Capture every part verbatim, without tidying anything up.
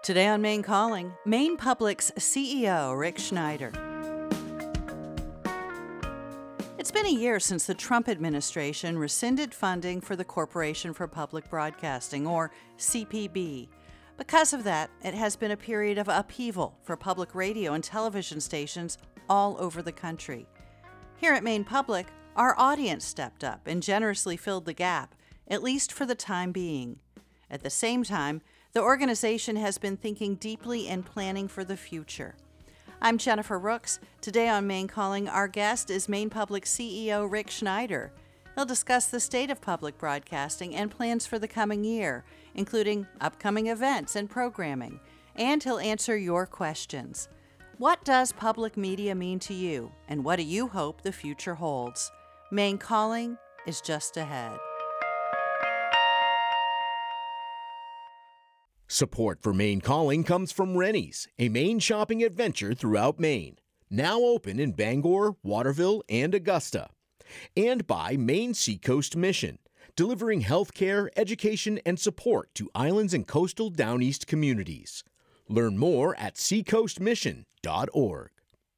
Today on Maine Calling, Maine Public's C E O, Rick Schneider. It's been a year since the Trump administration rescinded funding for the Corporation for Public Broadcasting, or C P B. Because of that, it has been a period of upheaval for public radio and television stations all over the country. Here at Maine Public, our audience stepped up and generously filled the gap, at least for the time being. At the same time, the organization has been thinking deeply and planning for the future. I'm Jennifer Rooks. Today on Maine Calling, our guest is Maine Public C E O Rick Schneider. He'll discuss the state of public broadcasting and plans for the coming year, including upcoming events and programming, and he'll answer your questions. What does public media mean to you, and what do you hope the future holds? Maine Calling is just ahead. Support for Maine Calling comes from Rennie's, a Maine shopping adventure throughout Maine. Now open in Bangor, Waterville, and Augusta. And by Maine Seacoast Mission, delivering healthcare, education, and support to islands and coastal Down East communities. Learn more at seacoast mission dot org.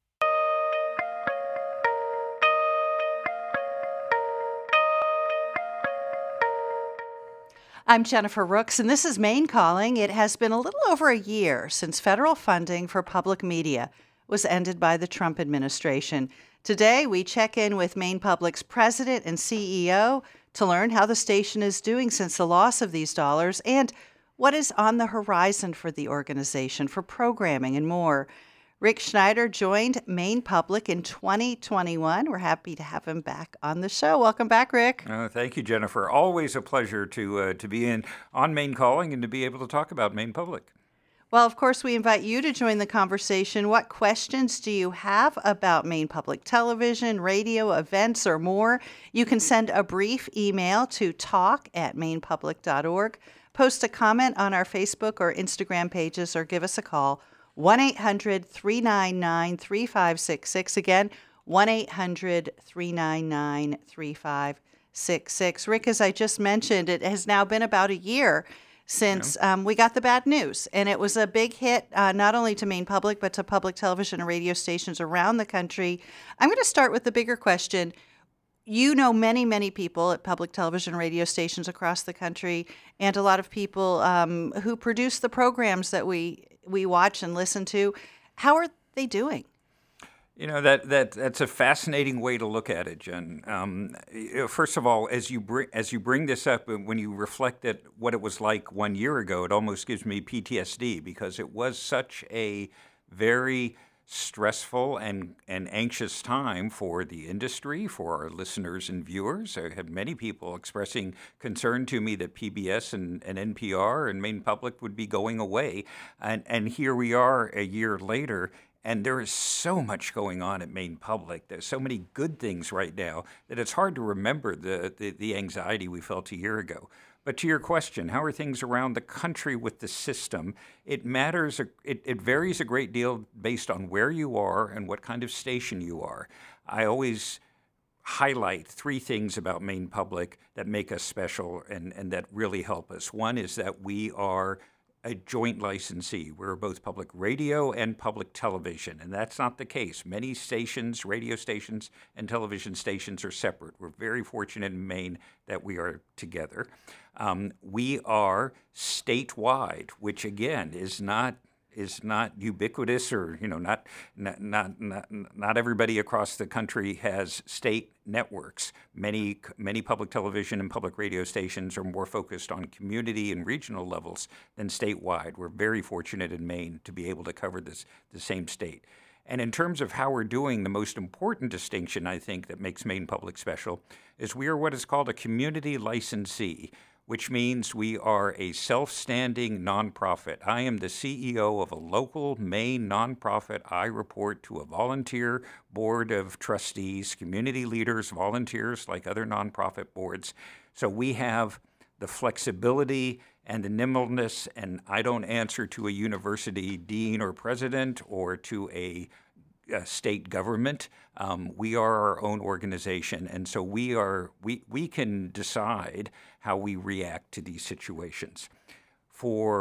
I'm Jennifer Rooks, and this is Maine Calling. It has been a little over a year since federal funding for public media was ended by the Trump administration. Today, we check in with Maine Public's president and C E O to learn how the station is doing since the loss of these dollars and what is on the horizon for the organization for programming and more. Rick Schneider joined Maine Public in twenty twenty-one. We're happy to have him back on the show. Welcome back, Rick. Uh, thank you, Jennifer. Always a pleasure to uh, to be in on Maine Calling and to be able to talk about Maine Public. Well, of course, we invite you to join the conversation. What questions do you have about Maine Public Television, radio, events, or more? You can send a brief email to talk at maine public dot org, post a comment on our Facebook or Instagram pages, or give us a call, one eight hundred three nine nine three five six six. Again, one eight hundred three nine nine three five six six. Rick, as I just mentioned, it has now been about a year since yeah. um, we got the bad news. And it was a big hit, uh, not only to Maine Public, but to public television and radio stations around the country. I'm going to start with the bigger question. You know many, many people at public television and radio stations across the country, and a lot of people um, who produce the programs that we we watch and listen to. How are they doing? You know, that, that that's a fascinating way to look at it, Jen. Um, you know, first of all, as you bring as you bring this up, when you reflect at what it was like one year ago, it almost gives me P T S D because it was such a very stressful and, and anxious time for the industry, for our listeners and viewers. I had many people expressing concern to me that P B S and, and N P R and Maine Public would be going away. And, and here we are a year later, and there is so much going on at Maine Public. There's so many good things right now that it's hard to remember the, the, the anxiety we felt a year ago. But to your question, how are things around the country with the system? It matters, it, it varies a great deal based on where you are and what kind of station you are. I always highlight three things about Maine Public that make us special and, and that really help us. One is that we are a joint licensee. We're both public radio and public television, and that's not the case. Many stations, radio stations, and television stations are separate. We're very fortunate in Maine that we are together. Um, we are statewide, which again is not is not ubiquitous, or you know, not not not not, not everybody across the country has state networks. Many many public television and public radio stations are more focused on community and regional levels than statewide. We're very fortunate in Maine to be able to cover this the same state. And in terms of how we're doing, the most important distinction I think that makes Maine Public special is we are what is called a community licensee, which means we are a self-standing nonprofit. I am the C E O of a local Maine nonprofit. I report to a volunteer board of trustees, community leaders, volunteers like other nonprofit boards. So we have the flexibility and the nimbleness, and I don't answer to a university dean or president or to a Uh, state government. Um, we are our own organization, and so we are we we can decide how we react to these situations. For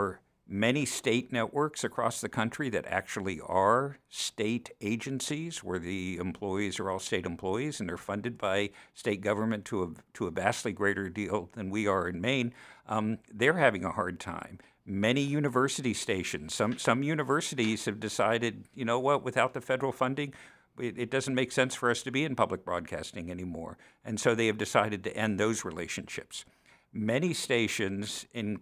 many state networks across the country that actually are state agencies where the employees are all state employees and they're funded by state government to a, to a vastly greater deal than we are in Maine, um, they're having a hard time. Many university stations, some, some universities have decided, you know what, without the federal funding, it, it doesn't make sense for us to be in public broadcasting anymore. And so they have decided to end those relationships. Many stations, in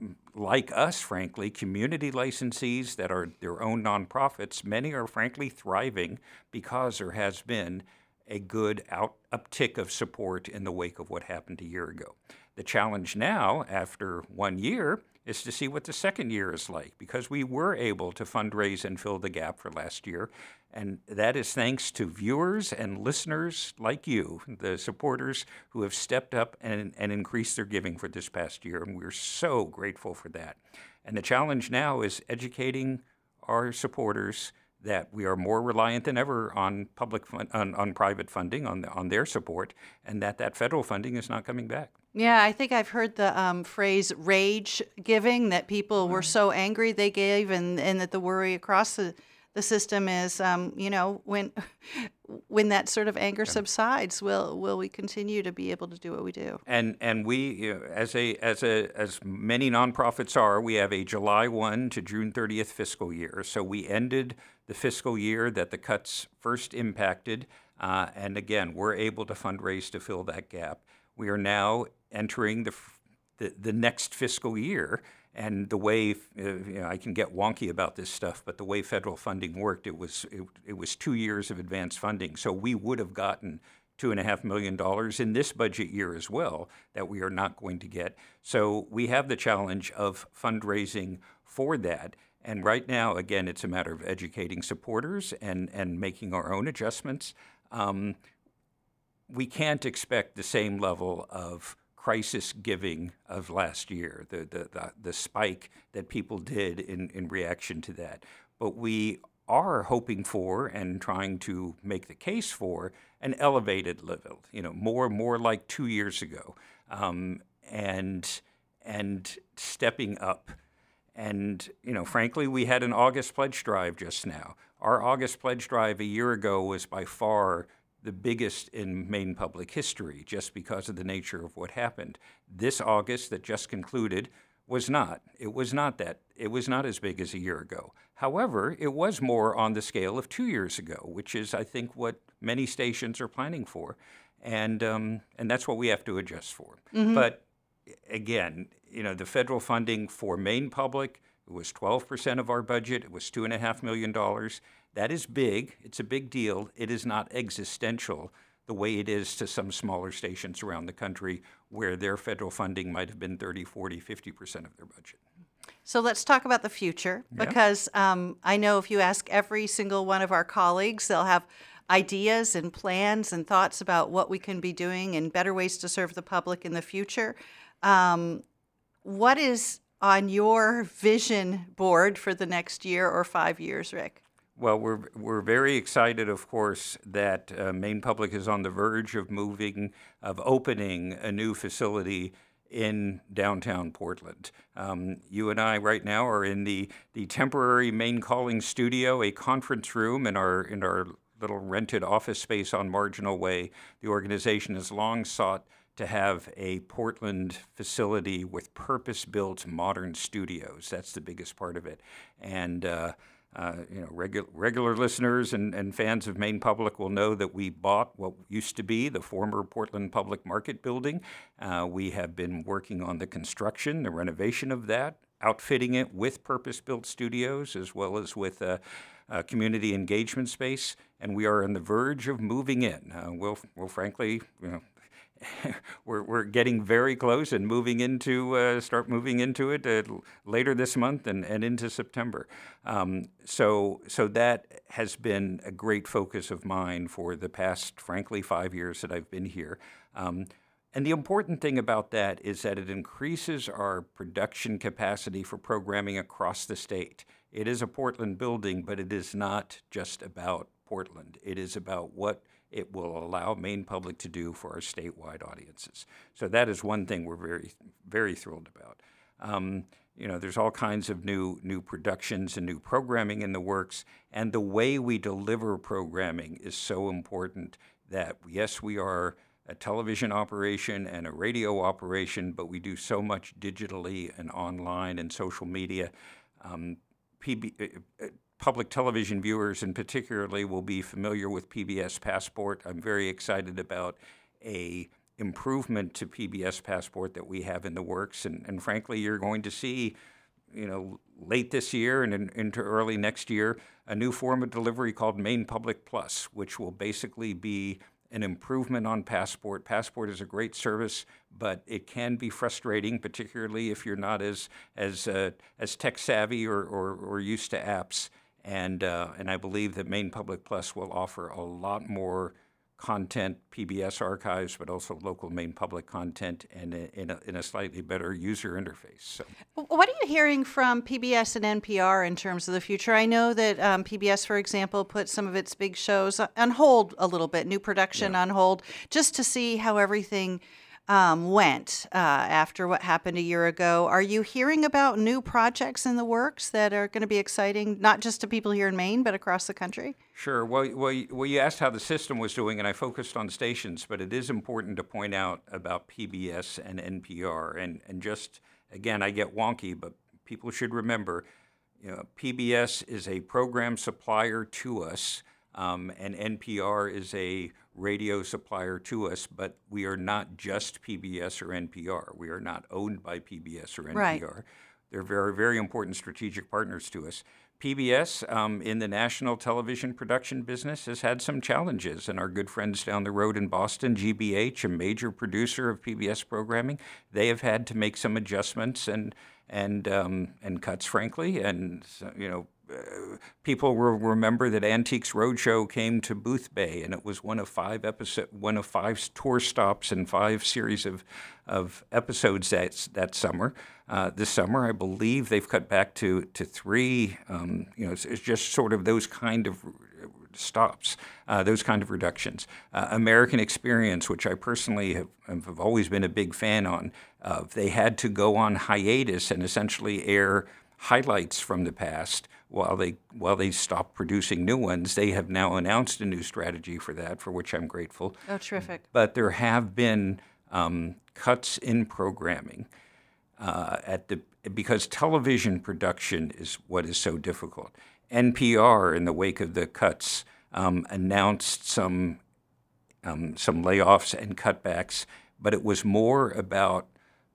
like us, frankly, community licensees that are their own nonprofits, many are frankly thriving because there has been a good out, uptick of support in the wake of what happened a year ago. The challenge now, after one year, is to see what the second year is like, because we were able to fundraise and fill the gap for last year. And that is thanks to viewers and listeners like you, the supporters who have stepped up and, and increased their giving for this past year. And we're so grateful for that. And the challenge now is educating our supporters that we are more reliant than ever on public fun- on, on private funding, on the, on their support, and that that federal funding is not coming back. Yeah, I think I've heard the um, phrase rage giving, that people were so angry they gave, and, and that the worry across the, the system is, um, you know, when when that sort of anger subsides, will will we continue to be able to do what we do? And and we, you know, as a as a as many nonprofits are, we have a July first to June thirtieth fiscal year. So we ended the fiscal year that the cuts first impacted, uh, and again, we're able to fundraise to fill that gap. We are now entering the the, the next fiscal year. And the way, uh, you know, I can get wonky about this stuff, but the way federal funding worked, it was it, it was two years of advanced funding. So we would have gotten two and a half million dollars in this budget year as well that we are not going to get. So we have the challenge of fundraising for that. And right now, again, it's a matter of educating supporters and, and making our own adjustments. Um, we can't expect the same level of crisis giving of last year, the, the, the, the spike that people did in, in reaction to that. But we are hoping for and trying to make the case for an elevated level, you know, more more like two years ago, um, and and stepping up. And, you know, frankly, we had an August pledge drive just now. Our August pledge drive a year ago was by far the biggest in Maine public history, just because of the nature of what happened. This August that just concluded was not. It was not that. It was not as big as a year ago. However, it was more on the scale of two years ago, which is, I think, what many stations are planning for. And um, and that's what we have to adjust for. Mm-hmm. But again, you know, the federal funding for Maine public, it was twelve percent of our budget. It was two and a half million dollars. That is big. It's a big deal. It is not existential the way it is to some smaller stations around the country where their federal funding might have been thirty, forty, fifty percent of their budget. So let's talk about the future, because yeah. um, I know if you ask every single one of our colleagues, they'll have ideas and plans and thoughts about what we can be doing and better ways to serve the public in the future. Um, what is on your vision board for the next year or five years, Rick? Well, we're we're very excited, of course, that uh, Maine Public is on the verge of moving, of opening a new facility in downtown Portland. Um, you and I right now are in the, the temporary Maine Calling studio, a conference room in our in our little rented office space on Marginal Way. The organization has long sought to have a Portland facility with purpose-built modern studios. That's the biggest part of it. And uh, Uh, you know, regular regular listeners and, and fans of Maine Public will know that we bought what used to be the former Portland Public Market building. Uh, we have been working on the construction, the renovation of that, outfitting it with purpose-built studios as well as with a, a community engagement space, and we are on the verge of moving in. Uh, we'll, we'll frankly, you know, we're we're getting very close and moving into uh, start moving into it uh, later this month and, and into September. Um, so so that has been a great focus of mine for the past, frankly, five years that I've been here. Um, and the important thing about that is that it increases our production capacity for programming across the state. It is a Portland building, but it is not just about Portland. It is about what it will allow Maine Public to do for our statewide audiences. So that is one thing we're very, very thrilled about. Um, you know, there's all kinds of new new productions and new programming in the works, and the way we deliver programming is so important that, yes, we are a television operation and a radio operation, but we do so much digitally and online and social media. Um, P B, uh, public television viewers in particularly will be familiar with P B S Passport. I'm very excited about a improvement to P B S Passport that we have in the works, and, and frankly, you're going to see, you know, late this year and in, into early next year, a new form of delivery called Maine Public Plus, which will basically be an improvement on Passport. Passport is a great service, but it can be frustrating, particularly if you're not as as uh, as tech savvy or, or, or used to apps. And uh, and I believe that Maine Public Plus will offer a lot more content, P B S archives, but also local Maine Public content, and in a, in a slightly better user interface. So, what are you hearing from P B S and N P R in terms of the future? I know that um, P B S, for example, put some of its big shows on hold a little bit, new production yeah. on hold, just to see how everything um, went uh, after what happened a year ago. Are you hearing about new projects in the works that are going to be exciting, not just to people here in Maine, but across the country? Sure. Well, well, well, you asked how the system was doing, and I focused on stations, but it is important to point out about P B S and N P R. And, and just, again, I get wonky, but people should remember, you know, P B S is a program supplier to us, um, and N P R is a radio supplier to us, but we are not just P B S or N P R. We are not owned by P B S or N P R. Right. They're very, very important strategic partners to us. P B S, um, in the national television production business, has had some challenges, and our good friends down the road in Boston, G B H, a major producer of P B S programming, they have had to make some adjustments and and um, and cuts, frankly, and you know. Uh, people will remember that Antiques Roadshow came to Booth Bay, and it was one of five episode, one of five tour stops and five series of of episodes that that summer. Uh, this summer, I believe they've cut back to to three. Um, you know, it's, it's just sort of those kind of stops, uh, those kind of reductions. Uh, American Experience, which I personally have, have always been a big fan on, uh, they had to go on hiatus and essentially air highlights from the past while they while they stop producing new ones. They have now announced a new strategy for that, for which I'm grateful. Oh, terrific. But there have been um, cuts in programming uh, at the because television production is what is so difficult. N P R, in the wake of the cuts, um, announced some um, some layoffs and cutbacks, but it was more about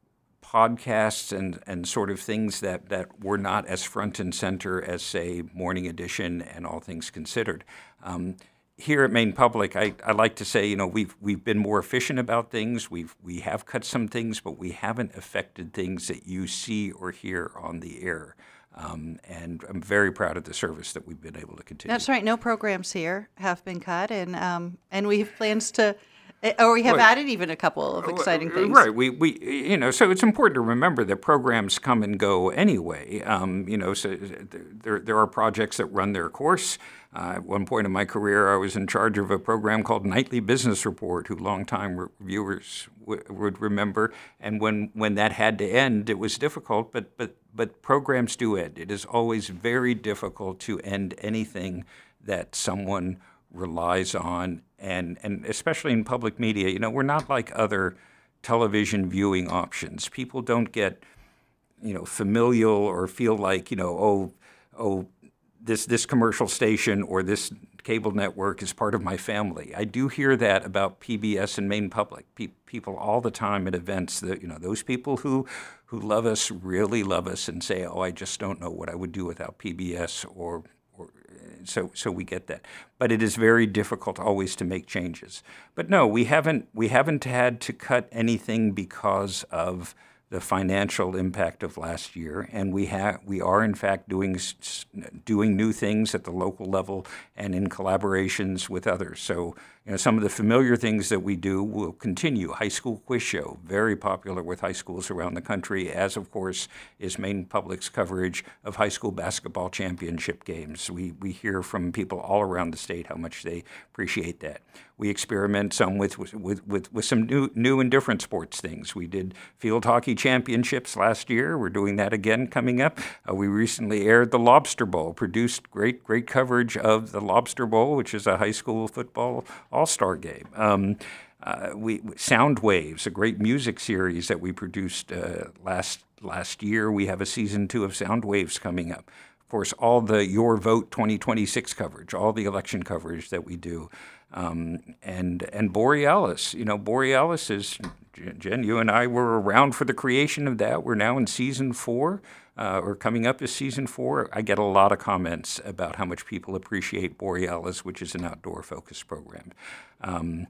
podcasts and, and sort of things that, that were not as front and center as, say, Morning Edition and All Things Considered. Um, here at Maine Public, I, I like to say, you know, we've we've been more efficient about things. We've we have cut some things, but we haven't affected things that you see or hear on the air. Um, and I'm very proud of the service that we've been able to continue. That's right. No programs here have been cut, and um, and we have plans to. Or we have well, added even a couple of exciting things. Right. We, we, you know, so it's important to remember that programs come and go anyway. Um, you know, so there, there are projects that run their course. Uh, at one point in my career, I was in charge of a program called Nightly Business Report, who longtime viewers w- would remember. And when, when that had to end, it was difficult, but, but, but programs do end. It is always very difficult to end anything that someone relies on, and, and especially in public media. You know, we're not like other television viewing options. People don't get, you know, familial or feel like, you know, oh, oh, this this commercial station or this cable network is part of my family. I do hear that about P B S and Maine Public. Pe- people all the time at events, that, you know, those people who who love us really love us and say, oh, I just don't know what I would do without P B S or So, so we get that, but it is very difficult always to make changes. But no, we haven't. We haven't had to cut anything because of the financial impact of last year, and we have. We are in fact doing doing new things at the local level and in collaborations with others. So, You know, some of the familiar things that we do will continue. High school quiz show, very popular with high schools around the country, as of course is Maine Public's coverage of high school basketball championship games. We we hear from people all around the state how much they appreciate that. We experiment some with with, with, with some new new and different sports things. We did field hockey championships last year. We're doing that again coming up. Uh, we recently aired the Lobster Bowl, produced great great coverage of the Lobster Bowl, which is a high school football all-star game. Um, uh, we Sound Waves, a great music series that we produced uh, last last year. We have a season two of Sound Waves coming up. Of course, all the Your Vote twenty twenty-six coverage, all the election coverage that we do. Um, and and Borealis, you know, Borealis is, Jen, you and I were around for the creation of that. We're now in season four, uh, or coming up as season four. I get a lot of comments about how much people appreciate Borealis, which is an outdoor-focused program. Um,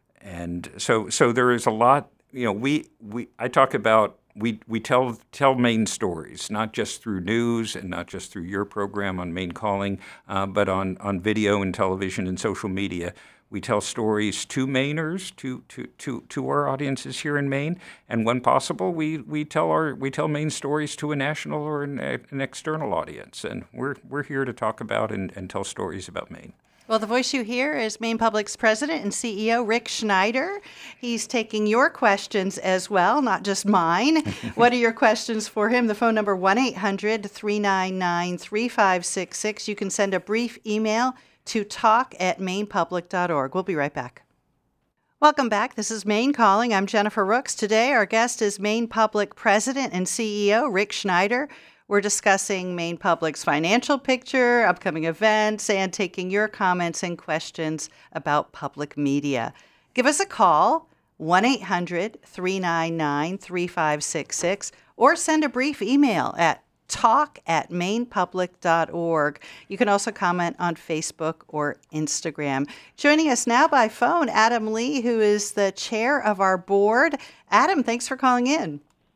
and so so there is a lot, you know, we, we I talk about We we tell tell Maine stories, not just through news and not just through your program on Maine Calling, uh, but on, on video and television and social media. We tell stories to Mainers, to, to, to, to our audiences here in Maine, and when possible, we, we tell our we tell Maine stories to a national or an, an external audience. And we're we're here to talk about and, and tell stories about Maine. Well, the voice you hear is Maine Public's president and C E O, Rick Schneider. He's taking your questions as well, not just mine. What are your questions for him? The phone number, one eight hundred three nine nine three five six six. You can send a brief email to talk at maine public dot org. We'll be right back. Welcome back. This is Maine Calling. I'm Jennifer Rooks. Today, our guest is Maine Public president and C E O, Rick Schneider. We're discussing Maine Public's financial picture, upcoming events, and taking your comments and questions about public media. Give us a call, one eight hundred three nine nine three five six six, or send a brief email at talk at maine public dot org. You can also comment on Facebook or Instagram. Joining us now by phone, Adam Lee, who is the chair of our board. Adam, thanks for calling in.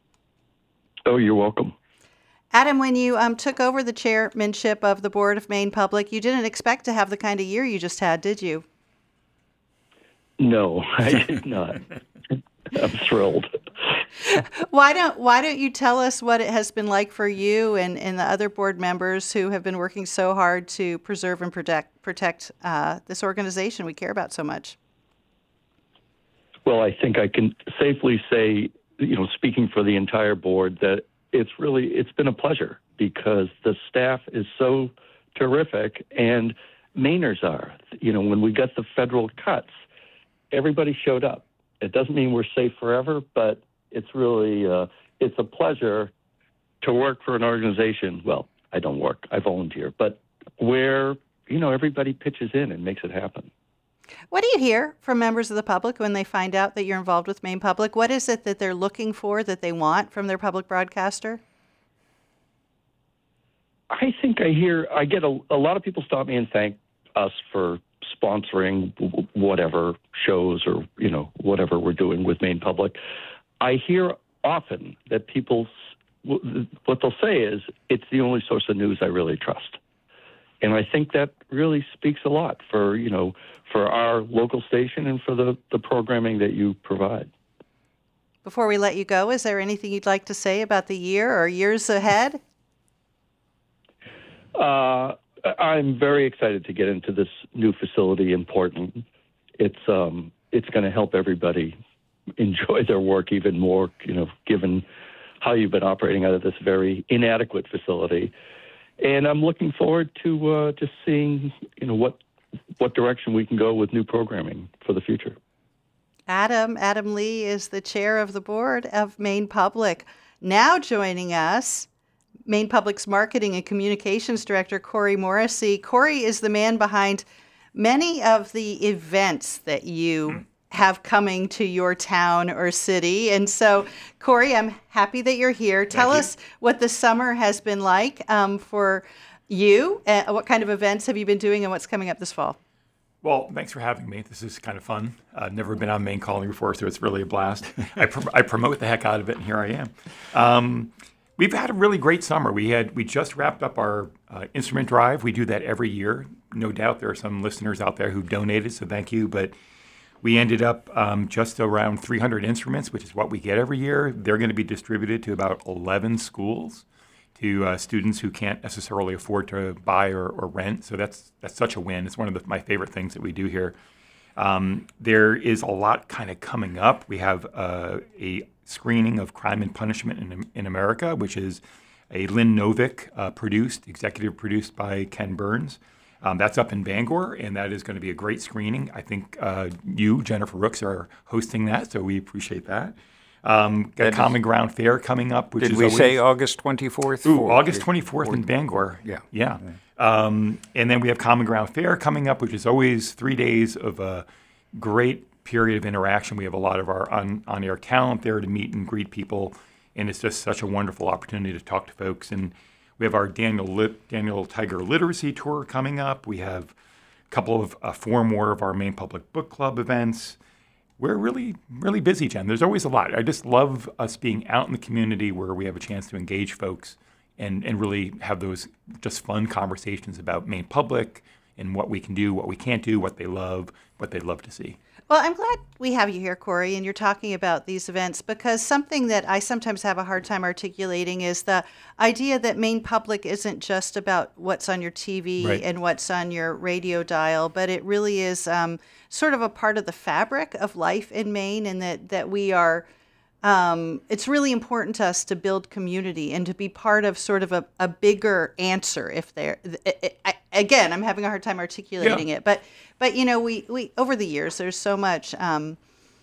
Oh, you're welcome. Adam, when you um, took over the chairmanship of the Board of Maine Public, you didn't expect to have the kind of year you just had, did you? No, I did not. I'm thrilled. Why don't Why don't you tell us what it has been like for you and, and the other board members who have been working so hard to preserve and protect protect uh, this organization we care about so much? Well, I think I can safely say, you know, speaking for the entire board, that it's really, it's been a pleasure because the staff is so terrific and Mainers are. You know, when we got the federal cuts, everybody showed up. It doesn't mean we're safe forever, but it's really, uh, it's a pleasure to work for an organization. Well, I don't work, I volunteer, but where, you know, everybody pitches in and makes it happen. What do you hear from members of the public when they find out that you're involved with Maine Public? What is it that they're looking for, that they want from their public broadcaster? I think I hear, I get a, a lot of people stop me and thank us for sponsoring whatever shows or, you know, whatever we're doing with Maine Public. I hear often that people, what they'll say is, it's the only source of news I really trust. And I think that really speaks a lot for, you know, for our local station and for the, the programming that you provide. Before we let you go, is there anything you'd like to say about the year or years ahead? Uh, I'm very excited to get into this new facility in Portland. It's um, it's going to help everybody enjoy their work even more, you know, given how you've been operating out of this very inadequate facility. And I'm looking forward to uh, just seeing, you know, what what direction we can go with new programming for the future. Adam, Adam Lee is the chair of the board of Maine Public. Now joining us, Maine Public's marketing and communications director, Corey Morrissey. Corey is the man behind many of the events that you have coming to your town or city. And so, Corey, I'm happy that you're here. Tell Thank us what the summer has been like um, for you. Uh, what kind of events have you been doing and what's coming up this fall? Well, thanks for having me. This is kind of fun. I've never been on Maine Calling before, so it's really a blast. I, pr- I promote the heck out of it, and here I am. Um, we've had a really great summer. We had we just wrapped up our uh, instrument drive. We do that every year. no doubt there are some listeners out there who donated, so thank you. But we ended up um, just around three hundred instruments, which is what we get every year. They're going to be distributed to about eleven schools, to uh, students who can't necessarily afford to buy or, or rent. So that's that's such a win. It's one of the, my favorite things that we do here. Um, there is a lot kind of coming up. We have uh, a screening of Crime and Punishment in, in America, which is a Lynn Novick uh, produced, executive produced by Ken Burns. Um, that's up in Bangor, and that is going to be a great screening. I think uh, you, Jennifer Rooks, are hosting that, so we appreciate that. Um, got That Common is- Ground Fair coming up, which Did is we always, say August twenty-fourth? Ooh, for- August twenty-fourth in Bangor. Yeah. Yeah. Um, and then we have Common Ground Fair coming up, which is always three days of a great period of interaction. We have a lot of our on, on-air talent there to meet and greet people, and it's just such a wonderful opportunity to talk to folks. And we have our Daniel Lit- Daniel Tiger Literacy Tour coming up. We have a couple of, uh, four more of our Maine Public Book Club events. We're really, really busy, Jen. There's always a lot. I just love us being out in the community where we have a chance to engage folks and, and really have those just fun conversations about Maine Public and what we can do, what we can't do, what they love, what they'd love to see. Well, I'm glad we have you here, Corey, and you're talking about these events, because something that I sometimes have a hard time articulating is the idea that Maine Public isn't just about what's on your T V Right. and what's on your radio dial, but it really is um, sort of a part of the fabric of life in Maine, and that, that we are, um, it's really important to us to build community and to be part of sort of a, a bigger answer if there, I, I, again, I'm having a hard time articulating Yeah. it, but But, you know, we, we over the years, there's so much um,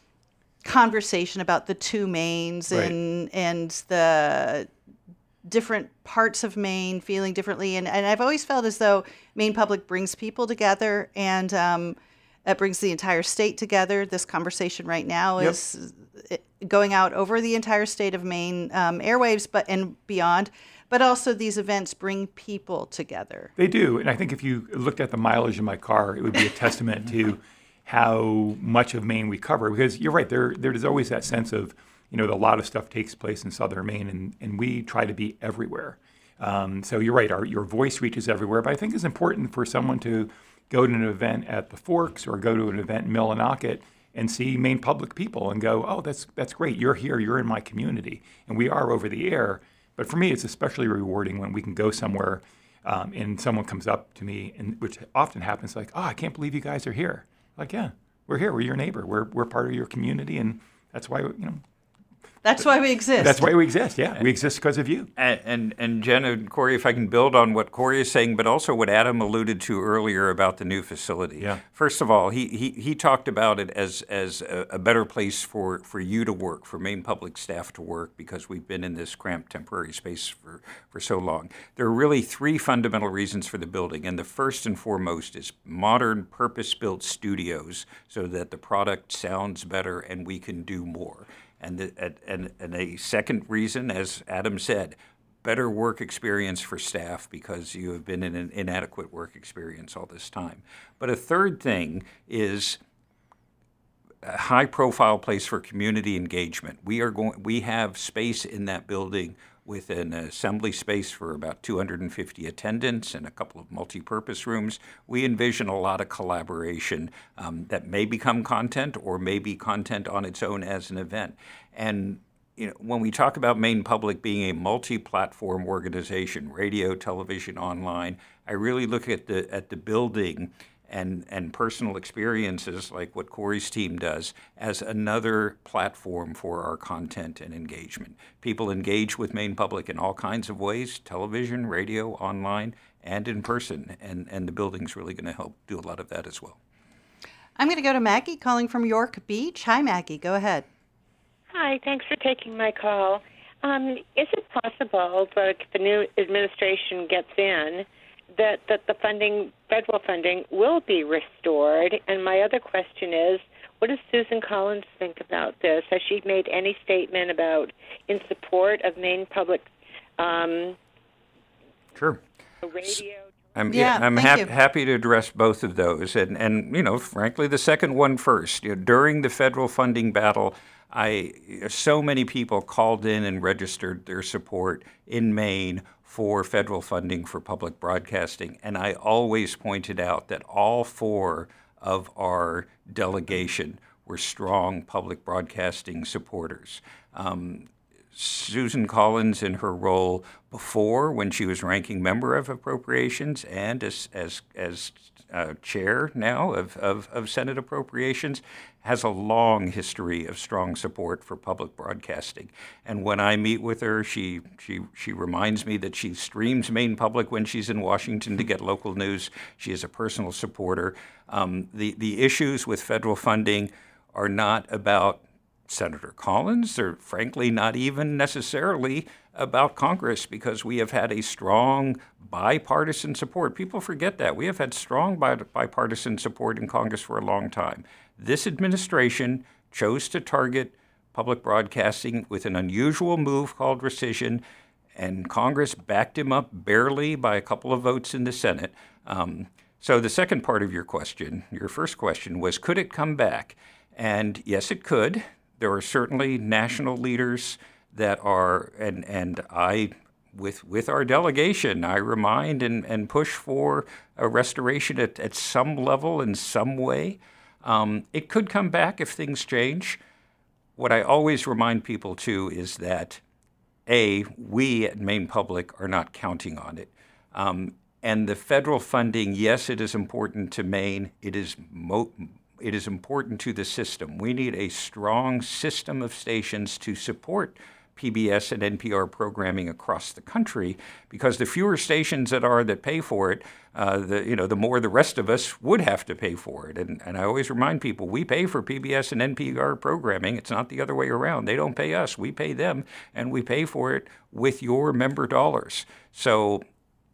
conversation about the two Maines Right. and and the different parts of Maine feeling differently. And, and I've always felt as though Maine Public brings people together, and um, that brings the entire state together. This conversation right now Yep. is going out over the entire state of Maine um, airwaves but and beyond. But also these events bring people together. They do. And I think if you looked at the mileage in my car, it would be a testament to how much of Maine we cover. Because you're right, there there's always that sense of, you know, a lot of stuff takes place in southern Maine, and, and we try to be everywhere. Um, so you're right, our, your voice reaches everywhere. But I think it's important for someone to go to an event at the Forks or go to an event in Millinocket and see Maine Public people and go, oh, that's that's great. You're here. You're in my community. And we are over the air. But for me, it's especially rewarding when we can go somewhere um, and someone comes up to me, and which often happens, like, oh, I can't believe you guys are here. Like, yeah, we're here. We're your neighbor. We're we're part of your community, and that's why, you know, That's why we exist. that's why we exist. Yeah, we exist because of you. And, and and Jen and Corey, if I can build on what Corey is saying, but also what Adam alluded to earlier about the new facility. Yeah. First of all, he he, he talked about it as as a, a better place for, for you to work, for Maine Public staff to work, because we've been in this cramped temporary space for, for so long. There are really three fundamental reasons for the building, and the first and foremost is modern, purpose-built studios so that the product sounds better and we can do more. And, the, and, and a second reason, as Adam said, better work experience for staff because you have been in an inadequate work experience all this time. But a third thing is a high-profile place for community engagement. We are going. We have space in that building with an assembly space for about two hundred fifty attendants and a couple of multi-purpose rooms. We envision a lot of collaboration um, that may become content or may be content on its own as an event. And you know, when we talk about Maine Public being a multi-platform organization, radio, television, online, I really look at the at the building and and personal experiences like what Corey's team does as another platform for our content and engagement. People engage with Maine Public in all kinds of ways, television, radio, online, and in person, and, and the building's really going to help do a lot of that as well. I'm going to go to Maggie calling from York Beach. Hi, Maggie. Go ahead. Hi, thanks for taking my call. Um, is it possible that if the new administration gets in, that, that the funding, federal funding, will be restored? And my other question is, what does Susan Collins think about this? Has she made any statement about in support of Maine Public um, Sure. radio, I'm, Yeah, I'm thank hap- you. happy to address both of those. And, and, you know, frankly, the second one first. You know, during the federal funding battle, I so many people called in and registered their support in Maine for federal funding for public broadcasting. And I always pointed out that all four of our delegation were strong public broadcasting supporters. Um, Susan Collins, in her role before, when she was ranking member of Appropriations, and as as as uh, chair now of, of of Senate Appropriations, has a long history of strong support for public broadcasting. And when I meet with her, she she she reminds me that she streams Maine Public when she's in Washington to get local news. She is a personal supporter. Um, the the issues with federal funding are not about Senator Collins. They're frankly not even necessarily about Congress, because we have had a strong bipartisan support. People forget that. We have had strong bi- bipartisan support in Congress for a long time. This administration chose to target public broadcasting with an unusual move called rescission, and Congress backed him up barely by a couple of votes in the Senate. Um, so the second part of your question, your first question, was could it come back? And yes, it could. There are certainly national leaders that are, and and I, with with our delegation, I remind and, and push for a restoration at, at some level in some way. Um, it could come back if things change. What I always remind people too is that, A, we at Maine Public are not counting on it. Um, and the federal funding, yes, it is important to Maine. It is mo- It is important to the system. We need a strong system of stations to support P B S and N P R programming across the country, because the fewer stations that are that pay for it, uh, the you know the more the rest of us would have to pay for it. And and I always remind people, we pay for P B S and N P R programming. It's not the other way around. They don't pay us. We pay them, and we pay for it with your member dollars. So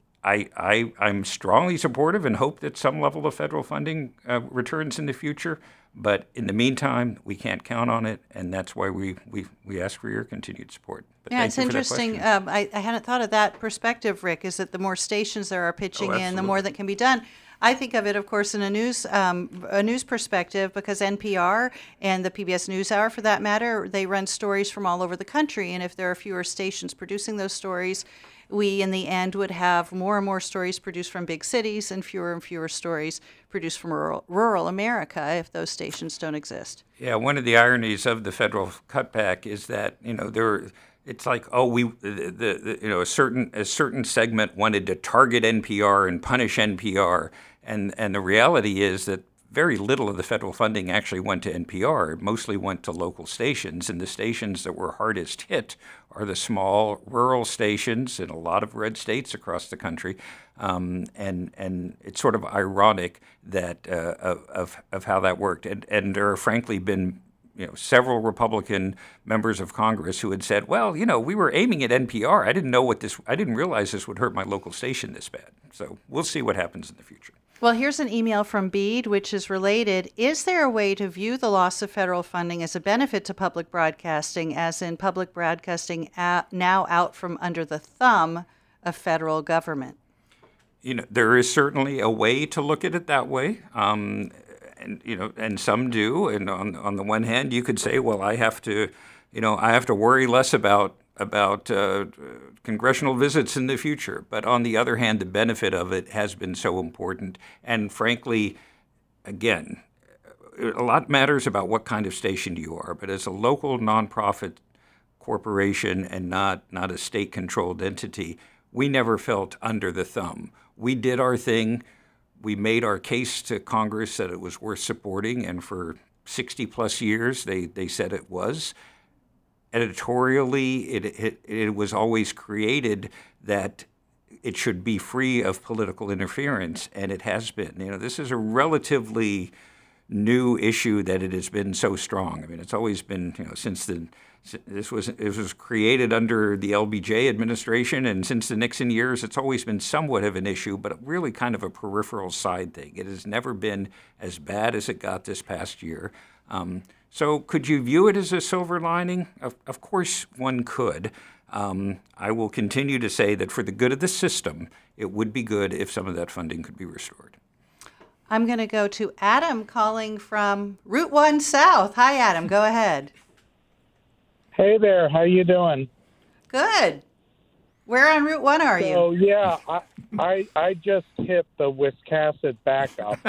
I, I, I'm strongly supportive and hope that some level of federal funding uh, returns in the future. But in the meantime, we can't count on it, and that's why we, we, we ask for your continued support. But Yeah, thank it's you for that interesting. question. Um, I, I hadn't thought of that perspective, Rick, is that the more stations there are pitching Oh, in, the more absolutely. that can be done. I think of it, of course, in a news um, a news perspective, because N P R and the P B S NewsHour, for that matter, they run stories from all over the country. And if there are fewer stations producing those stories, we, in the end, would have more and more stories produced from big cities and fewer and fewer stories produced from rural, rural America if those stations don't exist. Yeah, one of the ironies of the federal cutback is that, you know, there. It's like, oh, we, the, the, the, you know, a certain a certain segment wanted to target N P R and punish N P R, and and the reality is that very little of the federal funding actually went to N P R. It mostly went to local stations, and the stations that were hardest hit are the small rural stations in a lot of red states across the country. Um, and and it's sort of ironic that uh, of, of of how that worked, and and there have frankly been, you know, several Republican members of Congress who had said, well, you know, we were aiming at N P R. I didn't know what this, I didn't realize this would hurt my local station this bad. So we'll see what happens in the future. Well, here's an email from Bede, which is related. Is there a way to view the loss of federal funding as a benefit to public broadcasting, as in public broadcasting out, now out from under the thumb of federal government? You know, there is certainly a way to look at it that way. Um, And you know, and some do. And on on the one hand, you could say, well, I have to, you know, I have to worry less about about uh, congressional visits in the future. But on the other hand, the benefit of it has been so important. And frankly, again, a lot matters about what kind of station you are. But as a local nonprofit corporation and not not a state-controlled entity, we never felt under the thumb. We did our thing. We made our case to Congress that it was worth supporting, and for sixty plus years, they, they said it was. Editorially, it, it it was always created that it should be free of political interference, and it has been. You know, this is a relatively new issue that it has been so strong. I mean, it's always been, you know, since the This was it was created under the L B J administration, and since the Nixon years, it's always been somewhat of an issue, but really kind of a peripheral side thing. It has never been as bad as it got this past year. Um, so could you view it as a silver lining? Of, of course one could. Um, I will continue to say that for the good of the system, it would be good if some of that funding could be restored. I'm going to go to Adam calling from Route one South. Hi, Adam. Go ahead. Hey there. How you doing? Good. Where on Route one are you? Oh, yeah. I, I I just hit the Wiscasset backup.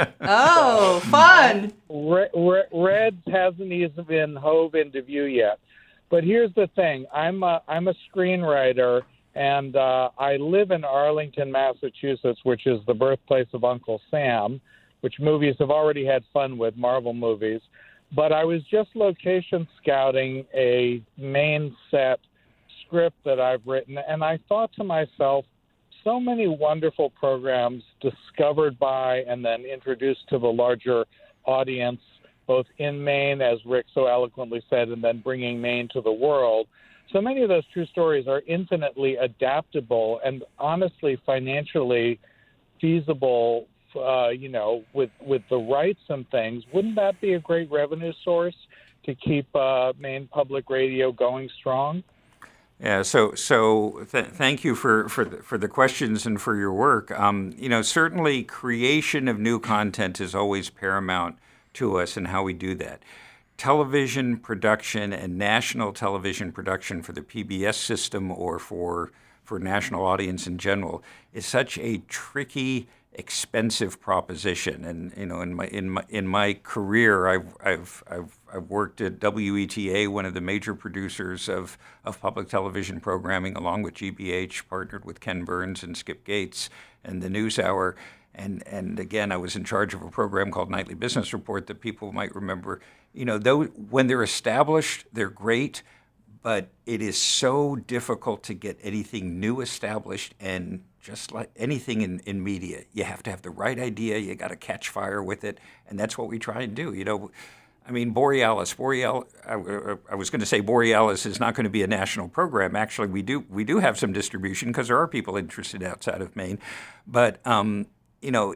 Oh, fun. Re- Re- Reds hasn't even been hove into view yet. But here's the thing. I'm a, I'm a screenwriter, and uh, I live in Arlington, Massachusetts, which is the birthplace of Uncle Sam, which movies have already had fun with, Marvel movies. But I was just location scouting a main set script that I've written, and I thought to myself, so many wonderful programs discovered by and then introduced to the larger audience, both in Maine, as Rick so eloquently said, and then bringing Maine to the world. So many of those true stories are infinitely adaptable and honestly financially feasible, uh, you know, with, with the rights and things. Wouldn't that be a great revenue source to keep uh, Maine Public Radio going strong? Yeah, so so th- thank you for, for, the, for the questions and for your work. Um, you know, certainly creation of new content is always paramount to us and how we do that. Television production and national television production for the P B S system or for for national audience in general is such a tricky, expensive proposition. And you know, in my in my in my career, I've I've I've I've worked at W E T A, one of the major producers of of public television programming, along with G B H, partnered with Ken Burns and Skip Gates and the NewsHour. And and again, I was in charge of a program called Nightly Business Report that people might remember. You know, though when they're established, they're great, but it is so difficult to get anything new established. And just like anything in, in media, you have to have the right idea. You got to catch fire with it, and that's what we try and do. You know, I mean, Borealis. Boreal. I, I was going to say Borealis is not going to be a national program. Actually, we do we do have some distribution because there are people interested outside of Maine, but um, you know,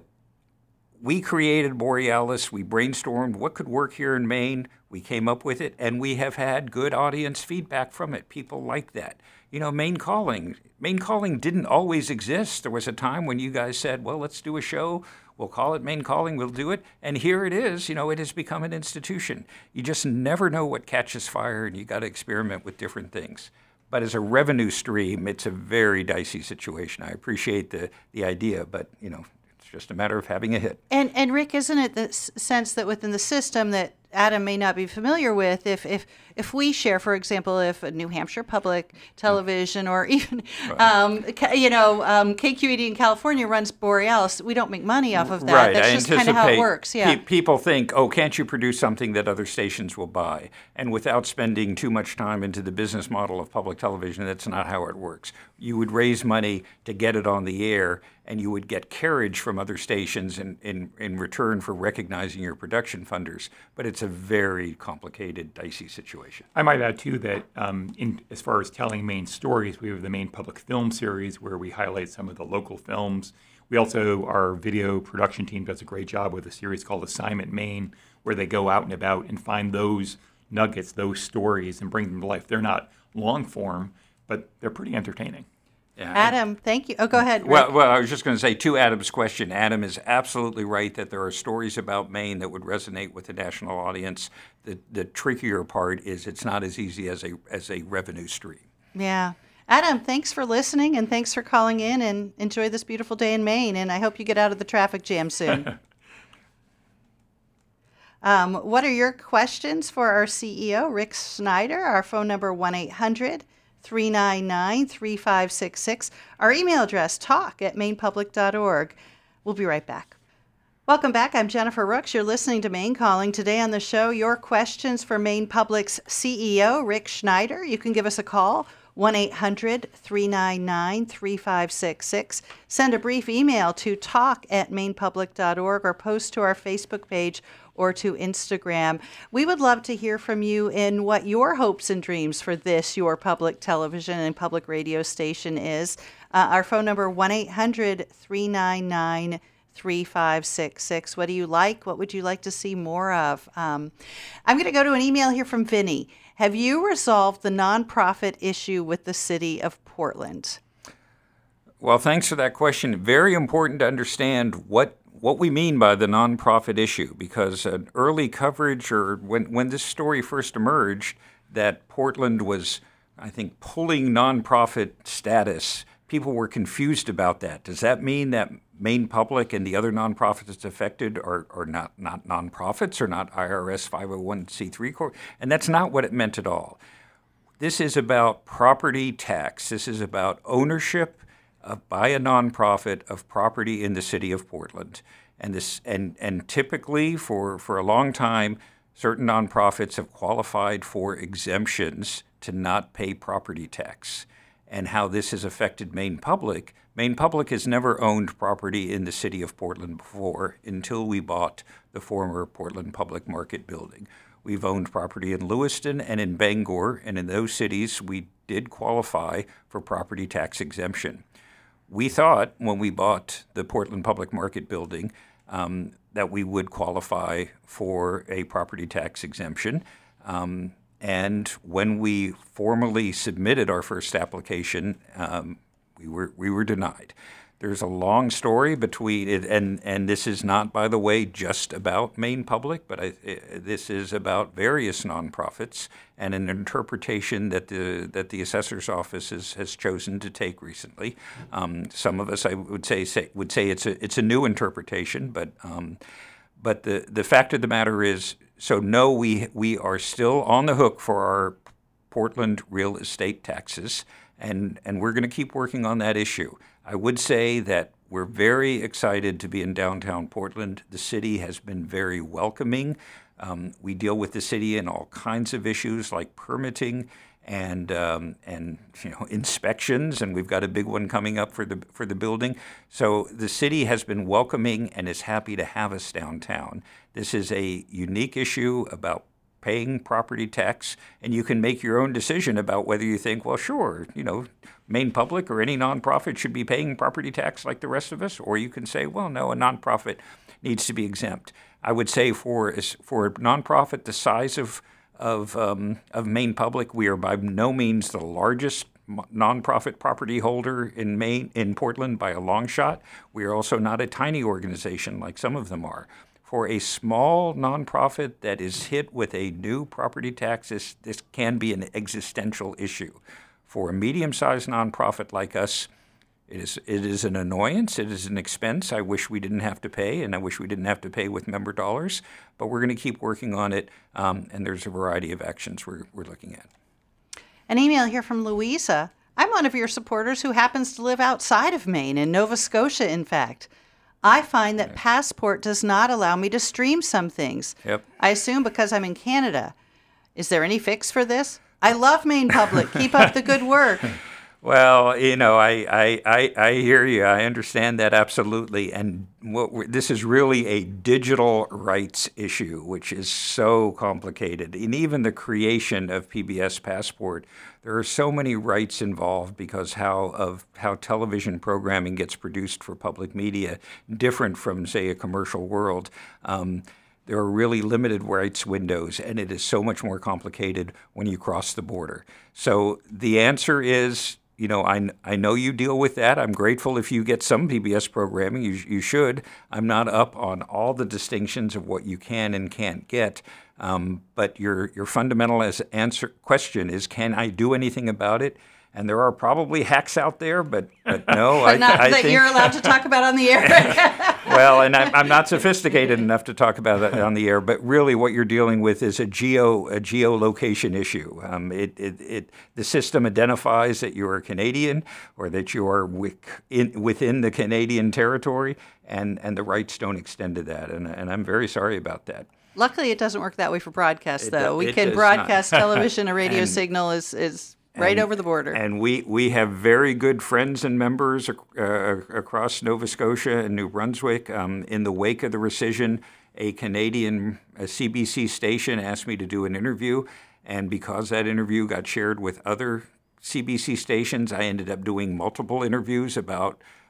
we created Borealis. We brainstormed what could work here in Maine. We came up with it, and we have had good audience feedback from it. People like that. You know, Maine Calling. Maine Calling didn't always exist. There was a time when you guys said, well, let's do a show. We'll call it Maine Calling. We'll do it. And here it is. You know, it has become an institution. You just never know what catches fire, and you got to experiment with different things. But as a revenue stream, it's a very dicey situation. I appreciate the, the idea, but, you know, just a matter of having a hit. And and Rick, isn't it the s- sense that within the system that Adam may not be familiar with, if if if we share, for example, if New Hampshire Public Television or even, right. um, you know, um, K Q E D in California runs Borealis, we don't make money off of that. Right. That's I just kind of how it works. Yeah. Pe- people think, oh, can't you produce something that other stations will buy? And without spending too much time into the business model of public television, that's not how it works. You would raise money to get it on the air, and you would get carriage from other stations in, in, in return for recognizing your production funders. But it's a very complicated, dicey situation. I might add, too, that um, in, as far as telling Maine stories, we have the Maine Public Film Series where we highlight some of the local films. We also, our video production team does a great job with a series called Assignment Maine, where they go out and about and find those nuggets, those stories, and bring them to life. They're not long form, but they're pretty entertaining. Yeah, Adam, thank you. Oh, go ahead, Rick. Well, well, I was just going to say, to Adam's question, Adam is absolutely right that there are stories about Maine that would resonate with the national audience. The the trickier part is it's not as easy as a as a revenue stream. Yeah. Adam, thanks for listening, and thanks for calling in, and enjoy this beautiful day in Maine, and I hope you get out of the traffic jam soon. um, what are your questions for our C E O, Rick Snyder? Our phone number, one eight hundred three nine nine three five six six. Our email address, talk at maine public dot org. We'll be right back. Welcome back. I'm Jennifer Rooks. You're listening to Maine Calling. Today on the show, your questions for Maine Public's C E O, Rick Snyder. You can give us a call, one eight hundred three nine nine three five six six. Send a brief email to talk at maine public dot org or post to our Facebook page or to Instagram. We would love to hear from you in what your hopes and dreams for this, your public television and public radio station is. Uh, our phone number, one eight hundred three nine nine three five six six. What do you like? What would you like to see more of? Um, I'm going to go to an email here from Vinny. Have you resolved the nonprofit issue with the city of Portland? Well, thanks for that question. Very important to understand what what we mean by the nonprofit issue, because an early coverage, or when, when this story first emerged, that Portland was, I think, pulling nonprofit status, people were confused about that. Does that mean that Maine Public and the other nonprofits affected are, are not, not nonprofits or not I R S five oh one c three corp? And that's not what it meant at all. This is about property tax. This is about ownership of, by a nonprofit of property in the city of Portland. And this and, and typically for, for a long time, certain nonprofits have qualified for exemptions to not pay property tax. And how this has affected Maine Public. Maine Public has never owned property in the city of Portland before until we bought the former Portland Public Market building. We've owned property in Lewiston and in Bangor, and in those cities we did qualify for property tax exemption. We thought when we bought the Portland Public Market building um, that we would qualify for a property tax exemption. Um, And when we formally submitted our first application, um, we were we were denied. There's a long story between it, and, and this is not, by the way, just about Maine Public, but I, this is about various nonprofits and an interpretation that the that the assessor's office has, has chosen to take recently. Um, some of us, I would say, say would say it's a it's a new interpretation, but um, but the the fact of the matter is. So no, we we are still on the hook for our Portland real estate taxes, and, and we're going to keep working on that issue. I would say that we're very excited to be in downtown Portland. The city has been very welcoming. Um, we deal with the city in all kinds of issues like permitting and um, and you know inspections, and we've got a big one coming up for the for the building. So the city has been welcoming and is happy to have us downtown. This is a unique issue about paying property tax, and you can make your own decision about whether you think, well, sure, you know, Maine Public or any nonprofit should be paying property tax like the rest of us, or you can say, well, no, a nonprofit needs to be exempt. I would say for for a nonprofit the size of of um, of Maine Public, we are by no means the largest nonprofit property holder in Maine in Portland by a long shot. We are also not a tiny organization like some of them are. For a small nonprofit that is hit with a new property tax, this, this can be an existential issue. For a medium-sized nonprofit like us, it is it is an annoyance. It is an expense I wish we didn't have to pay, and I wish we didn't have to pay with member dollars. But we're going to keep working on it, um, and there's a variety of actions we're we're looking at. An email here from Louisa. I'm one of your supporters who happens to live outside of Maine, in Nova Scotia, in fact. I find that Passport does not allow me to stream some things. Yep. I assume because I'm in Canada. Is there any fix for this? I love Maine Public. Keep up the good work. Well, you know, I, I, I, I hear you. I understand that absolutely. And what we're, this is really a digital rights issue, which is so complicated. And even the creation of P B S Passport, there are so many rights involved because how of how television programming gets produced for public media, different from, say, a commercial world. Um, There are really limited rights windows, and it is so much more complicated when you cross the border. So the answer is, you know, I, I know you deal with that. I'm grateful if you get some P B S programming. You, you should. I'm not up on all the distinctions of what you can and can't get. Um, but your your fundamental as answer question is, can I do anything about it? And there are probably hacks out there, but, but no. but I, not I that think, you're allowed to talk about on the air. Well, and I'm, I'm not sophisticated enough to talk about that on the air, but really what you're dealing with is a geo a geolocation issue. Um, it, it, it the system identifies that you are Canadian or that you are in, within the Canadian territory, and, and the rights don't extend to that, and, and I'm very sorry about that. Luckily, it doesn't work that way for broadcast, It though. do- we it can does broadcast not. television. A radio And- signal is, is right and- over the border. And we, we have very good friends and members ac- uh, across Nova Scotia and New Brunswick. Um, in the wake of the rescission, a Canadian a C B C station asked me to do an interview, and because that interview got shared with other C B C stations, I ended up doing multiple interviews about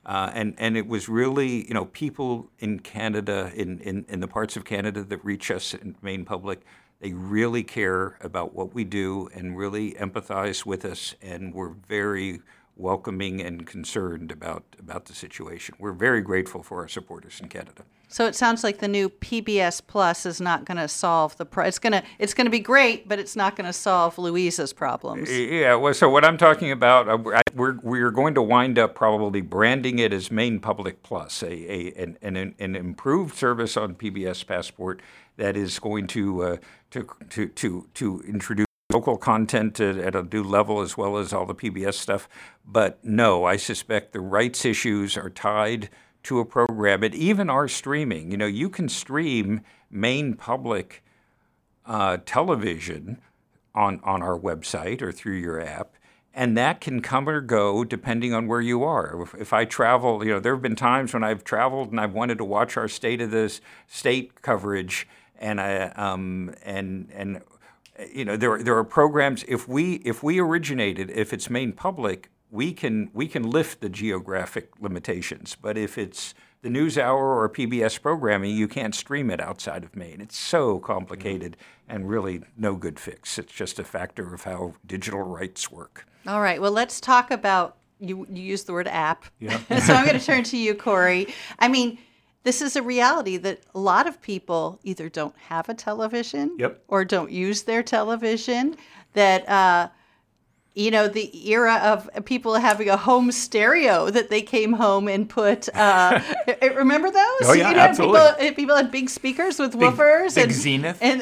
Uh, and, and it was really, you know, people in Canada, in, in, in the parts of Canada that reach us in Maine Public, they really care about what we do and really empathize with us, and we're very welcoming and concerned about, about the situation. We're very grateful for our supporters in Canada. So it sounds like the new P B S Plus is not going to solve the pro- it's going to it's going to be great, but it's not going to solve Louisa's problems. Yeah, well, so what I'm talking about, uh, we're we're going to wind up probably branding it as Maine Public Plus, a, a an, an an improved service on P B S Passport that is going to uh, to to to to introduce local content at, at a new level as well as all the P B S stuff. But no, I suspect the rights issues are tied to a program, and even our streaming. You know, you can stream Maine Public uh, television on, on our website or through your app, and that can come or go depending on where you are. If, if I travel, you know, there have been times when I've traveled and I've wanted to watch our State of the State coverage, and I um and and you know there there are programs. If we if we originated, if it's Maine Public, we can we can lift the geographic limitations. But if it's the NewsHour or P B S programming, you can't stream it outside of Maine. It's so complicated and really no good fix. It's just a factor of how digital rights work. All right. Well, let's talk about, you, you used the word app. Yeah. So I'm going to turn to you, Corey. I mean, this is a reality that a lot of people either don't have a television Yep. or don't use their television, that, uh, you know, the era of people having a home stereo that they came home and put, uh, remember those? Oh, yeah, you know, absolutely. People, people had big speakers with Big- woofers. big and, Zenith. And,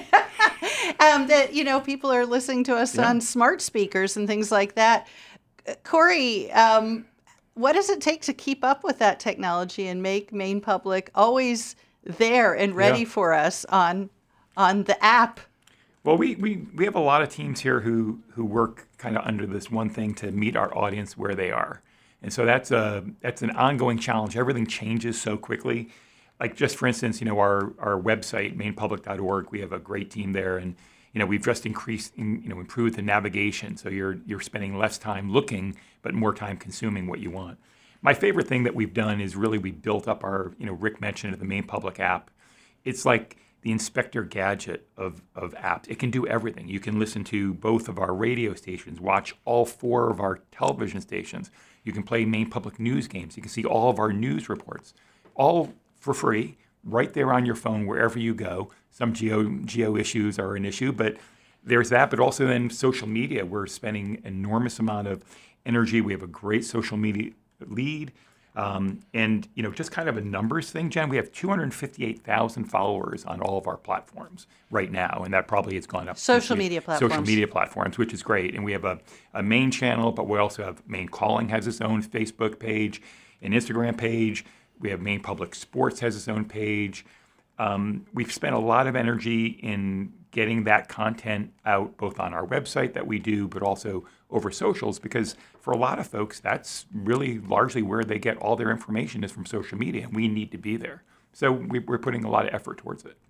um, that, you know, people are listening to us Yeah. on smart speakers and things like that. Corey, um, what does it take to keep up with that technology and make Maine Public always there and ready Yeah. for us on on the app? Well, we, we, we have a lot of teams here who, who work kind of under this one thing to meet our audience where they are. And so that's a that's an ongoing challenge. Everything changes so quickly. Like just for instance, you know, our, our website, maine public dot org, we have a great team there, and you know, we've just increased, you know, improved the navigation. So you're you're spending less time looking, but more time consuming what you want. My favorite thing that we've done is really we built up our, you know, Rick mentioned the Maine Public app. It's like the Inspector Gadget of, of apps. It can do everything. You can listen to both of our radio stations, watch all four of our television stations. You can play Maine Public news games. You can see all of our news reports, all for free, right there on your phone wherever you go. Some geo geo issues are an issue, but there's that. But also then social media. We're spending enormous amount of energy. We have a great social media lead. Um, and, you know, just kind of a numbers thing, Jen, we have two hundred fifty-eight thousand followers on all of our platforms right now, and that probably has gone up. Social media platforms. Social media platforms, which is great. And we have a, a main channel, but we also have Maine Calling has its own Facebook page, an Instagram page. We have Maine Public Sports has its own page. Um, we've spent a lot of energy in getting that content out both on our website that we do, but also over socials, because for a lot of folks, that's really largely where they get all their information is from social media, and we need to be there. So we, we're putting a lot of effort towards it.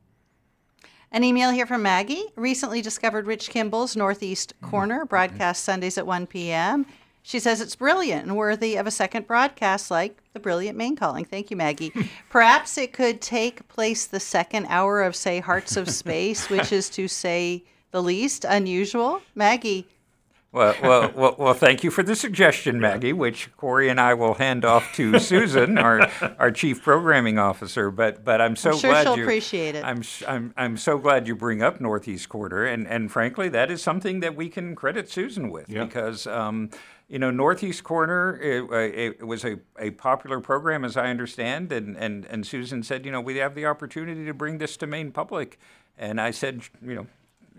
An email here from Maggie. Recently discovered Rich Kimball's Northeast Corner, broadcast Sundays at one p.m. She says it's brilliant and worthy of a second broadcast like the brilliant Maine Calling. Thank you, Maggie. Perhaps it could take place the second hour of, say, Hearts of Space, which is to say the least unusual. Maggie. Well, well, well, well, thank you for the suggestion, Maggie, which Corey and I will hand off to Susan, our our chief programming officer. But but I'm so I'm sure glad she'll you appreciate it. I'm I'm I'm so glad you bring up Northeast Quarter, and and frankly, that is something that we can credit Susan with Yeah. because. Um, You know, Northeast Corner, it, it was a, a popular program, as I understand, and, and, and Susan said, you know, we have the opportunity to bring this to Maine Public. And I said, you know,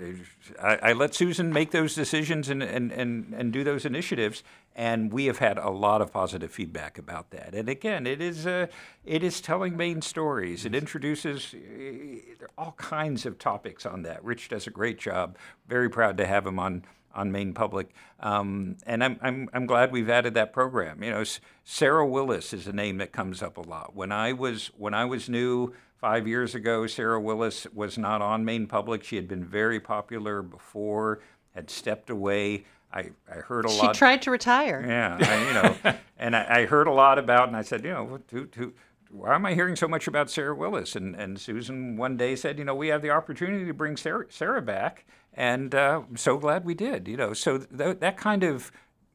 I, I let Susan make those decisions and, and, and, and do those initiatives, and we have had a lot of positive feedback about that. And again, it is uh, it is telling Maine stories. It introduces uh, all kinds of topics on that. Rich does a great job. Very proud to have him on on Maine Public, um, and I'm I'm I'm glad we've added that program. You know, Sarah Willis is a name that comes up a lot. When I was when I was new five years ago, Sarah Willis was not on Maine Public. She had been very popular before, had stepped away. I, I heard a she lot. She tried to retire. Yeah, I, you know, and I, I heard a lot about, and I said, you know, who, who, why am I hearing so much about Sarah Willis? And and Susan one day said, you know, we have the opportunity to bring Sarah, Sarah back, and uh, I'm so glad we did. You know, so th- that kind of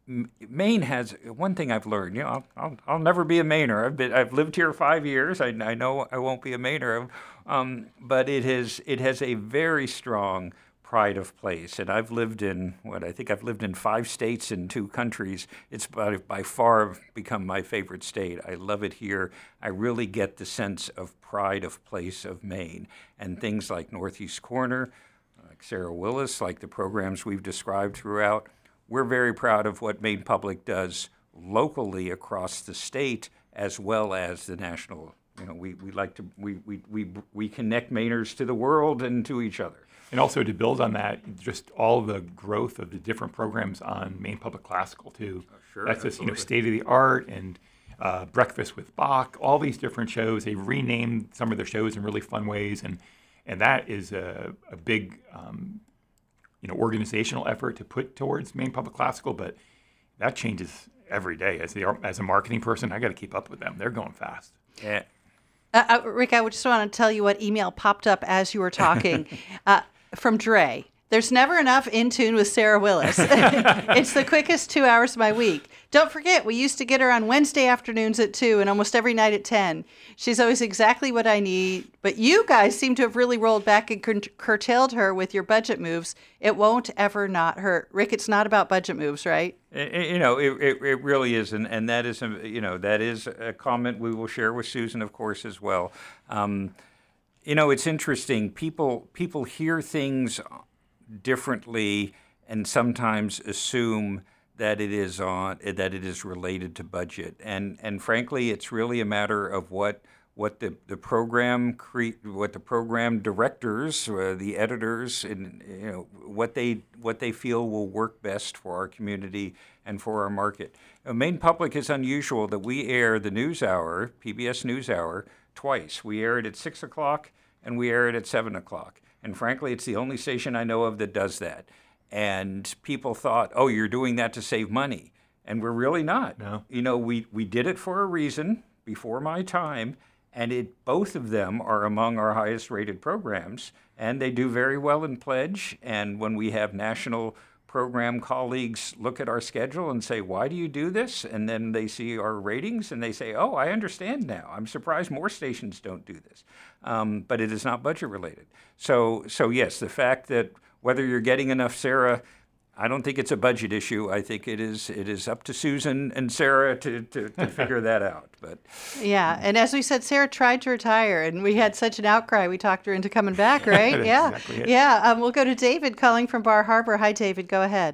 Maine has one thing I've learned. You know, I'll, I'll, I'll never be a Mainer. I've been I've lived here five years. I, I know I won't be a Mainer, um, but it has it has a very strong pride of place. And I've lived in what I think I've lived in five states in two countries. It's by, by far become my favorite state. I love it here. I really get the sense of pride of place of Maine, and things like Northeast Corner, like Sarah Willis, like the programs we've described throughout. We're very proud of what Maine Public does locally across the state as well as the national. You know, we, we like to we, we, we, we connect Mainers to the world and to each other. And also to build on that, just all the growth of the different programs on Maine Public Classical too. Oh, sure, That's just, you know, absolutely. state of the art and uh, Breakfast with Bach, all these different shows. They renamed some of their shows in really fun ways, and and that is a, a big um, you know organizational effort to put towards Maine Public Classical. But that changes every day. As the as a marketing person, I got to keep up with them. They're going fast. Yeah. Uh, uh, Rick, I would just want to tell you what email popped up as you were talking uh, from Dre. There's never enough In Tune with Sarah Willis. It's the quickest two hours of my week. Don't forget, we used to get her on Wednesday afternoons at two and almost every night at ten. She's always exactly what I need. But you guys seem to have really rolled back and cur- curtailed her with your budget moves. It won't ever not hurt. Rick, it's not about budget moves, right? You know, it, it, it really is, and, and that is, a, you know, that is a comment we will share with Susan, of course, as well. Um, you know, it's interesting. People people hear things differently and sometimes assume that it is on that it is related to budget, and and frankly, it's really a matter of what what the the program cre- what the program directors, uh, the editors, and you know what they what they feel will work best for our community and for our market. Uh, Maine Public is unusual that we air the News Hour, P B S News Hour, twice. We air it at six o'clock and we air it at seven o'clock. And frankly, it's the only station I know of that does that. And people thought, oh, you're doing that to save money. And we're really not. No. You know, we, we did it for a reason before my time, and it both of them are among our highest rated programs. And they do very well in Pledge. And when we have national program colleagues look at our schedule and say, why do you do this? And then they see our ratings and they say, oh, I understand now. I'm surprised more stations don't do this. Um, but it is not budget related. So, so yes, the fact that whether you're getting enough Sarah, I don't think it's a budget issue. I think it is it is up to Susan and Sarah to, to, to figure that out. But yeah, and as we said, Sarah tried to retire, and we had such an outcry. We talked her into coming back, right? Yeah, exactly yeah. Um, we'll go to David calling from Bar Harbor. Hi, David. Go ahead.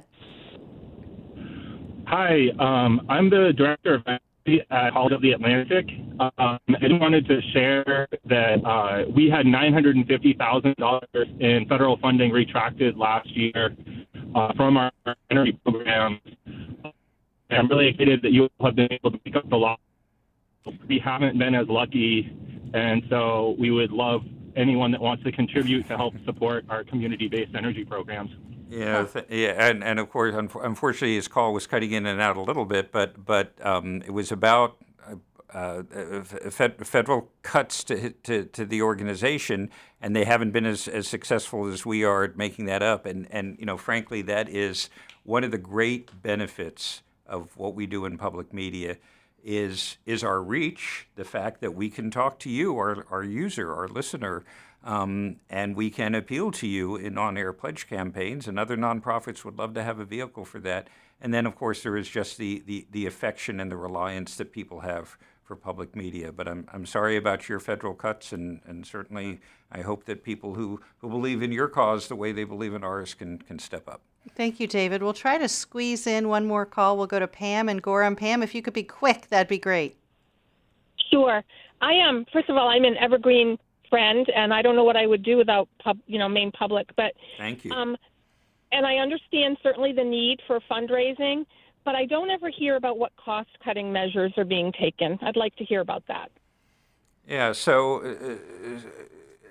Hi, um, I'm the director of at College of the Atlantic. Um, I just wanted to share that uh, we had nine hundred fifty thousand dollars in federal funding retracted last year uh, from our energy program. And I'm really excited that you have been able to pick up the loss. We haven't been as lucky, and so we would love anyone that wants to contribute to help support our community-based energy programs. Yeah, th- yeah, and, and of course, un- unfortunately, his call was cutting in and out a little bit, but but um, it was about uh, uh, fed- federal cuts to, to to the organization, and they haven't been as, as successful as we are at making that up. And and you know, frankly, that is one of the great benefits of what we do in public media. Is is our reach, the fact that we can talk to you, our our user, our listener. Um, and we can appeal to you in on-air pledge campaigns, and other nonprofits would love to have a vehicle for that. And then, of course, there is just the, the, the affection and the reliance that people have for public media. But I'm I'm sorry about your federal cuts, and, and certainly I hope that people who, who believe in your cause the way they believe in ours can can step up. Thank you, David. We'll try to squeeze in one more call. We'll go to Pam and Gorham. Pam, if you could be quick, that'd be great. Sure. I am. Um, first of all, I'm an Evergreen friend, and I don't know what I would do without, pub, you know, Maine Public. But thank you. Um, and I understand certainly the need for fundraising, but I don't ever hear about what cost-cutting measures are being taken. I'd like to hear about that. Yeah. So uh,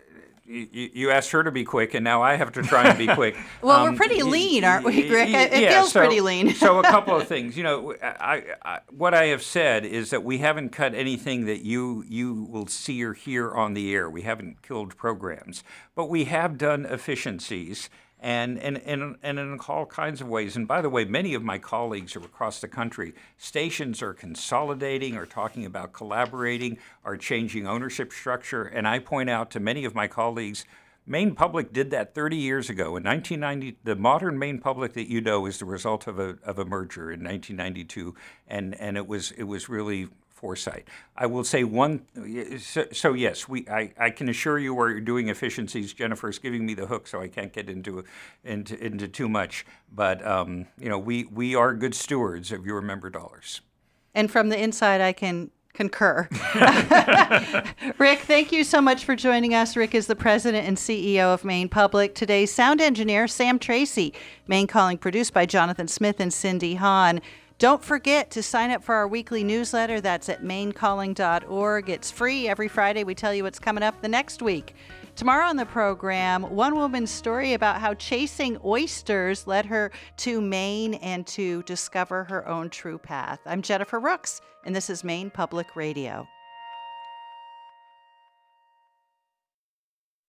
you, you asked her to be quick, and now I have to try and be quick. Well, um, we're pretty lean, aren't we, Rick? It yeah, feels so, pretty lean. So a couple of things. You know, I, I, what I have said is that we haven't cut anything that you you will see or hear on the air. We haven't killed programs, but we have done efficiencies. And, and, and, and in all kinds of ways. And by the way, many of my colleagues are across the country. Stations are consolidating, are talking about collaborating, are changing ownership structure. And I point out to many of my colleagues, Maine Public did that thirty years ago. In nineteen ninety, the modern Maine Public that you know is the result of a of a merger in nineteen ninety-two, and and it was it was really foresight. I will say one. So, so yes, we. I, I can assure you we're doing efficiencies. Jennifer's giving me the hook, so I can't get into into into too much. But um, you know, we we are good stewards of your member dollars. And from the inside, I can concur. Rick, thank you so much for joining us. Rick is the president and C E O of Maine Public. Today's sound engineer, Sam Tracy. Maine Calling produced by Jonathan Smith and Cindy Hahn. Don't forget to sign up for our weekly newsletter. That's at maine calling dot org. It's free. Every Friday we tell you what's coming up the next week. Tomorrow on the program, one woman's story about how chasing oysters led her to Maine and to discover her own true path. I'm Jennifer Rooks, and this is Maine Public Radio.